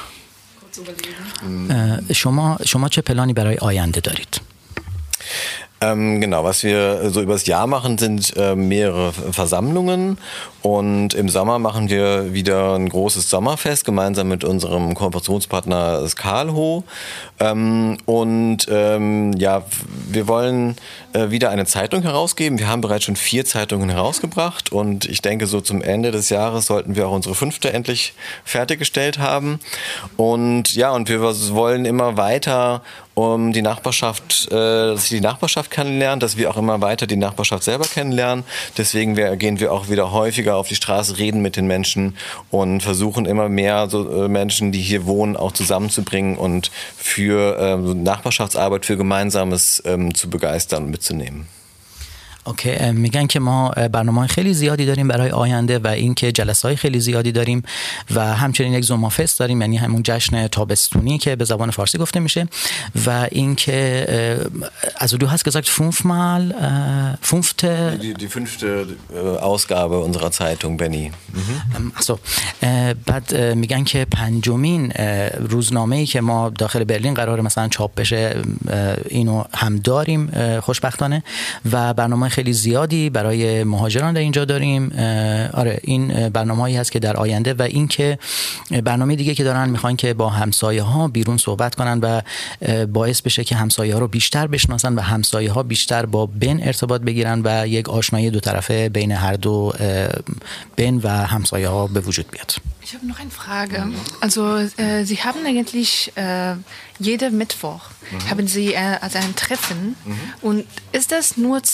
شما شما چه پلانی برای آینده دارید؟ Ähm, genau, was wir so übers Jahr machen, sind äh, mehrere Versammlungen und im Sommer machen wir wieder ein großes Sommerfest gemeinsam mit unserem Kooperationspartner Skalho ähm, und ähm, ja, wir wollen äh, wieder eine Zeitung herausgeben. Wir haben bereits schon vier Zeitungen herausgebracht und ich denke, so zum Ende des Jahres sollten wir auch unsere fünfte endlich fertiggestellt haben und ja, und wir wollen immer weiter um die Nachbarschaft, äh, dass sie die Nachbarschaft kennenlernen, dass wir auch immer weiter die Nachbarschaft selber kennenlernen. Deswegen wir, gehen wir auch wieder häufiger auf die Straße, reden mit den Menschen und versuchen immer mehr so, äh, Menschen, die hier wohnen, auch zusammenzubringen und für äh, Nachbarschaftsarbeit, für Gemeinsames ähm, zu begeistern und mitzunehmen. اوکی میگن که ما برنامه‌های خیلی زیادی داریم برای آینده و اینکه جلسه‌های خیلی زیادی داریم و همچنین یک زومافست داریم، یعنی همون جشن تابستونی که به زبان فارسی گفته میشه و اینکه also du hast gesagt fünfmal fünfte die, die fünfte Ausgabe unserer Zeitung Benny. also بعد میگن که پنجمین روزنامه‌ای که ما داخل برلین قراره مثلا چاپ بشه اینو هم داریم خوشبختانه و برنامه خیلی زیادی برای مهاجران در اینجا داریم. آره این برنامه‌ای هست که در آینده و این که برنامه دیگه که دارن میخوان که با همسایه ها بیرون صحبت کنن و باعث بشه که همسایه ها رو بیشتر بشناسن و همسایه ها بیشتر با بن ارتباط بگیرن و یک آشنایی دو طرفه بین هر دو بن و همسایه ها به وجود بیاد. Ich habe noch eine Frage. Also äh, Sie haben eigentlich äh, jeden Mittwoch mhm. haben Sie äh, also ein Treffen mhm. und ist das nur zwischen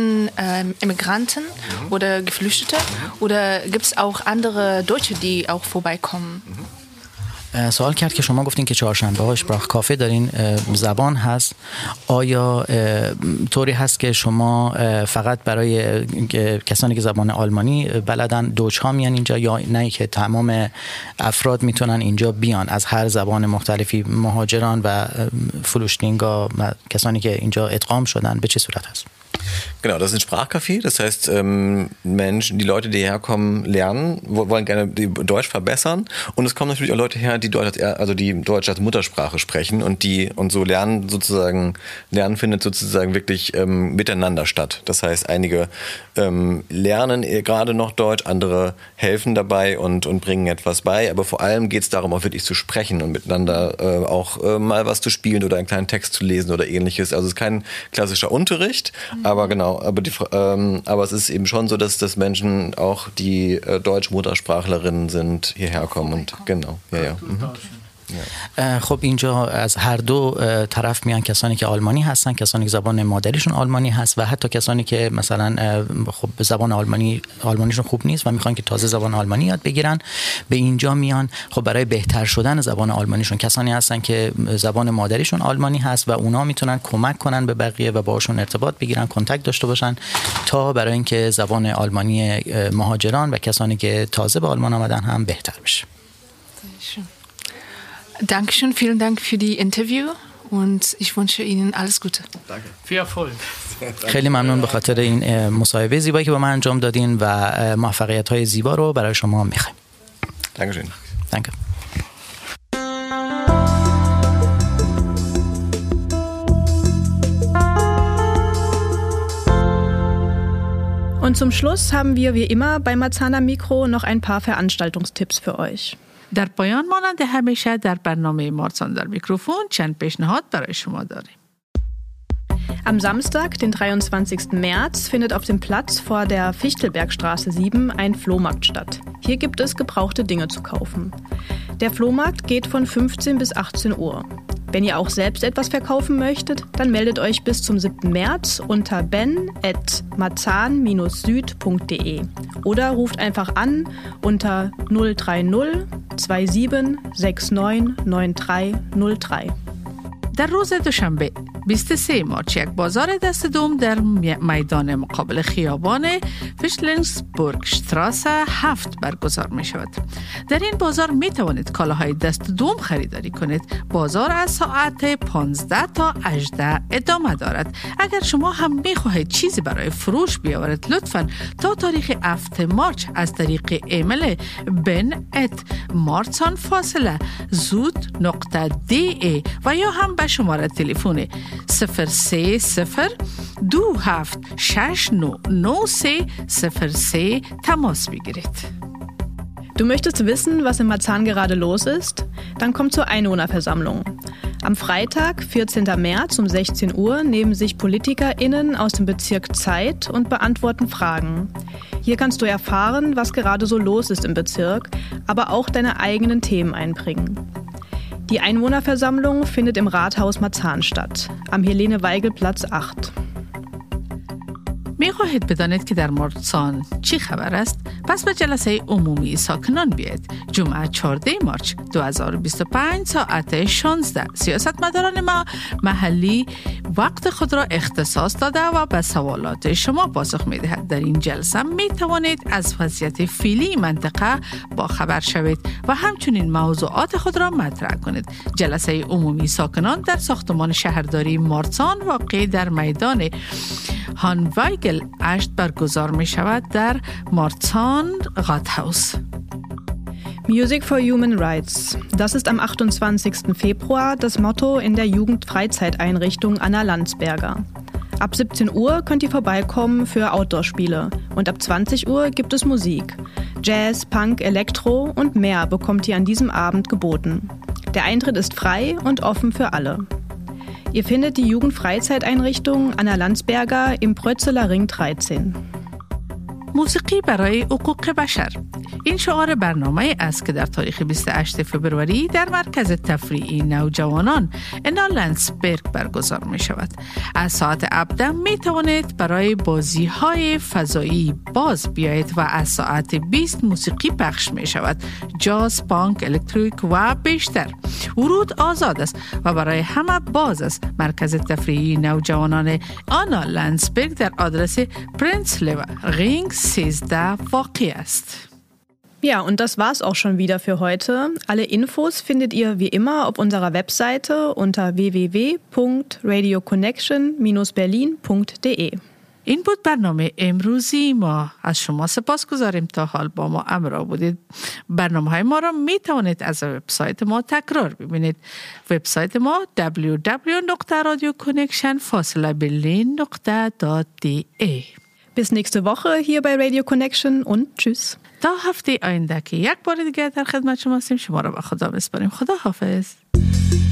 meisten ähm, Immigranten mhm. oder Geflüchtete oder gibt es auch andere Deutsche, die auch vorbeikommen? Mhm. سوال کرد که شما گفتین که چهارشنبه ها اشپراخ کافه دارین زبان هست آیا طوری هست که شما فقط برای کسانی که زبان آلمانی بلدن دوچ ها میان اینجا یا نه که تمام افراد میتونن اینجا بیان از هر زبان مختلفی مهاجران و فلوشتینگا و کسانی که اینجا ادغام شدن به چه صورت هست؟ Genau, das ist ein Sprachcafé. Das heißt, ähm, Menschen, die Leute, die herkommen, lernen, wollen gerne die Deutsch verbessern. Und es kommen natürlich auch Leute her, die Deutsch als, also die Deutsch als Muttersprache sprechen und die und so lernen sozusagen Lernen findet sozusagen wirklich ähm, miteinander statt. Das heißt, einige ähm, lernen gerade noch Deutsch, andere helfen dabei und und bringen etwas bei. Aber vor allem geht es darum, auch wirklich zu sprechen und miteinander äh, auch äh, mal was zu spielen oder einen kleinen Text zu lesen oder Ähnliches. Also es ist kein klassischer Unterricht. Aber genau, aber, die, ähm, aber es ist eben schon so, dass, dass Menschen auch, die äh, Deutsch-Muttersprachlerinnen sind, hierher kommen. Und genau, ja, ja. Mhm. خب اینجا از هر دو طرف میان کسانی که آلمانی هستن کسانی که زبان مادریشون آلمانی هست و حتی کسانی که مثلا خب زبان آلمانی آلمانیشون خوب نیست و میخوان که تازه زبان آلمانی یاد بگیرن به اینجا میان خب برای بهتر شدن زبان آلمانیشون کسانی هستن که زبان مادریشون آلمانی هست و اونا میتونن کمک کنن به بقیه و باهاشون ارتباط بگیرن کنتاکت داشته باشن تا برای اینکه زبان آلمانی مهاجران و کسانی که تازه به آلمان آمدن هم بهتر بشه. Dankeschön, vielen Dank für die Interview und ich wünsche Ihnen alles Gute. Danke. Viel Erfolg. خیلی ممنون به خاطر این مصاحبه زیبایی که با من انجام دادین و موفقیت‌های زیبا رو برای شما می‌خوایم. Dankeschön. Danke. Und zum Schluss haben wir wie immer bei Marzahn Mikro noch ein paar Veranstaltungstipps für euch. در پایان مانند همیشه در برنامه مارسان در میکروفون چند پیشنهاد برای شما داریم. Am Samstag, den dreiundzwanzigsten März, findet auf dem Platz vor der Fichtelbergstraße sieben ein Flohmarkt statt. Hier gibt es gebrauchte Dinge zu kaufen. Der Flohmarkt geht von fünfzehn bis achtzehn Uhr. Wenn ihr auch selbst etwas verkaufen möchtet, dann meldet euch bis zum siebten März unter ben at marzahn dash süd punkt de oder ruft einfach an unter null drei null zwei sieben sechs neun neun drei null drei. در روز دوشنبه بیست و سوم مارچ یک بازار دست دوم در میدان مقابل خیابان فیشلنسبورگ شتراسه هفت برگزار می شود. در این بازار می توانید کالاهای دست دوم خریداری کنید. بازار از ساعت پانزده تا هجده ادامه دارد. اگر شما هم می خواهید چیزی برای فروش بیاورید لطفاً تا تاریخ هفتم مارچ از طریق ایمیل بن ات مارسان فاصله زود نقطه دی ای و یا هم به شماره تلفن صفر سه صفر دو هفت شش نو نو سه صفر سه تماس بگیرید. Du möchtest wissen, was in Marzahn gerade los ist? Dann komm zur Einwohnerversammlung. Am Freitag, vierzehnten März um sechzehn Uhr nehmen sich PolitikerInnen aus dem Bezirk Zeit und beantworten Fragen. Hier kannst du erfahren, was gerade so los ist im Bezirk, aber auch deine eigenen Themen einbringen. Die Einwohnerversammlung findet im Rathaus Marzahn statt, am Helene-Weigel-Platz acht. می خواهید بدانید که در مارسان چی خبر است؟ پس به جلسه عمومی ساکنان بیاید. جمعه چهاردهم مارچ دو هزار و بیست و پنج ساعت شانزده سیاستمداران ما محلی وقت خود را اختصاص داده و به سوالات شما پاسخ می دهد. در این جلسه می توانید از وضعیت فعلی منطقه با خبر شوید و همچنین موضوعات خود را مطرح کنید. جلسه عمومی ساکنان در ساختمان شهرداری مارسان واقع در میدان هانوایگل اشت برگزار می شود در مارسان Rathaus. Music for Human Rights. Das ist am achtundzwanzigsten Februar das Motto in der Jugendfreizeiteinrichtung Anna Landsberger. Ab siebzehn Uhr könnt ihr vorbeikommen für Outdoor-Spiele und ab zwanzig Uhr gibt es Musik. Jazz, Punk, Elektro und mehr bekommt ihr an diesem Abend geboten. Der Eintritt ist frei und offen für alle. Ihr findet die Jugendfreizeiteinrichtung Anna Landsberger im Prötzeler Ring dreizehn. موسیقی برای حقوق بشر. این شعار برنامه است که در تاریخ بیست و هشتم فوریه در مرکز تفریحی نوجوانان لندسبرگ برگزار می شود. از ساعت هفده می توانید برای بازی های فضایی باز بیایید و از ساعت بیست موسیقی پخش می شود. جاز، پانک، الکتریک و بیشتر. ورود آزاد است و برای همه باز است. مرکز تفریحی نوجوانان آنا لندسبرگ در آدرس پرنسلو رینگ سیزده واقع است. Ja, und das war's auch schon wieder für heute. Alle Infos findet ihr wie immer auf unserer Webseite unter w w w punkt radio connection dash berlin punkt d e. این بود برنامه امروزی ما. از شما سپاس گذاریم تا حال با ما همراه بودید. برنامه های ما را می توانید از وبسایت ما تکرار ببینید. وبسایت ما دبلیو دبلیو دبلیو punkt radio connection فاصله berlin punkt d e. Bis nächste Woche hier bei Radio Connection und tschüss. تا هفته آینده که یک بار دیگه در خدمت شما هستیم. شما را به خدا بسپاریم. خدا حافظ.